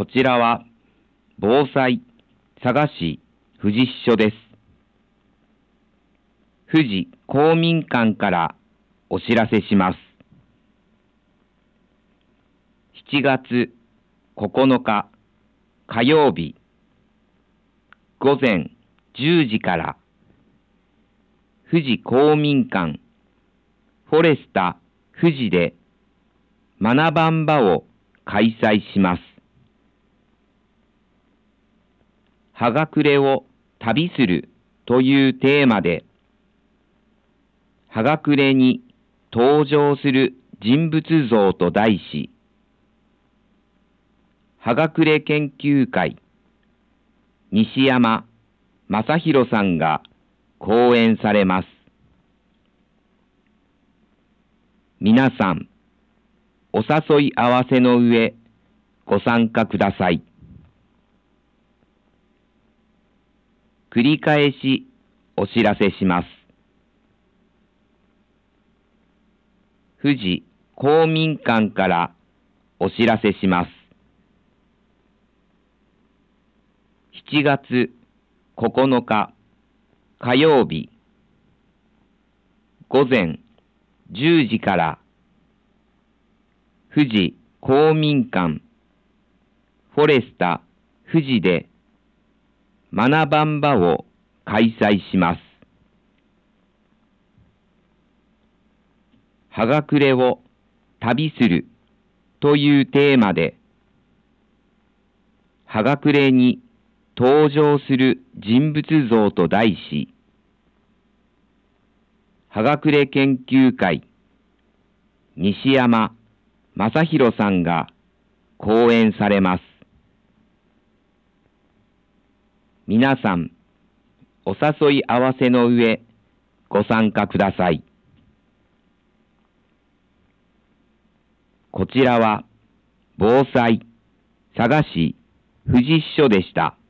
こちらは防災佐賀市富士支所です。富士公民館からお知らせします。7月9日火曜日午前10時から富士公民館フォレスタ富士で学ばん場を開催します。はがくれを旅するというテーマで、はがくれに登場する人物像と題し、はがくれ研究会西山正弘さんが講演されます。皆さん、お誘い合わせの上、ご参加ください。繰り返しお知らせします。富士公民館からお知らせします。7月9日火曜日午前10時から富士公民館フォレスタ富士で学ばん場を開催します。はがくれを旅するというテーマで、はがくれに登場する人物像と題し、はがくれ研究会西山正弘さんが講演されます。皆さん、お誘い合わせの上、ご参加ください。こちらは防災佐賀市富士支所でした。